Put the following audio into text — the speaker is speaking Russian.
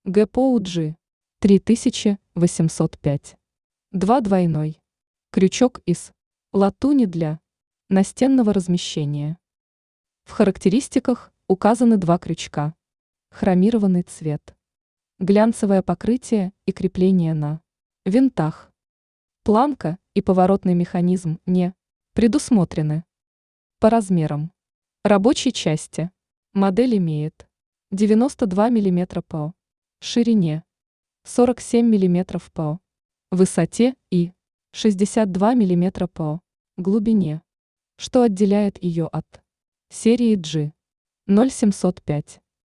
ГПУ-G 3805. 2 двойной. Крючок из латуни для настенного размещения. В характеристиках указаны два крючка. Хромированный цвет. Глянцевое покрытие и крепление на винтах. Планка и поворотный механизм не предусмотрены. По размерам. Рабочей части. Модель имеет 92 мм по ширине, 47 мм по высоте и 62 мм по глубине, что отделяет ее от серии G 0705.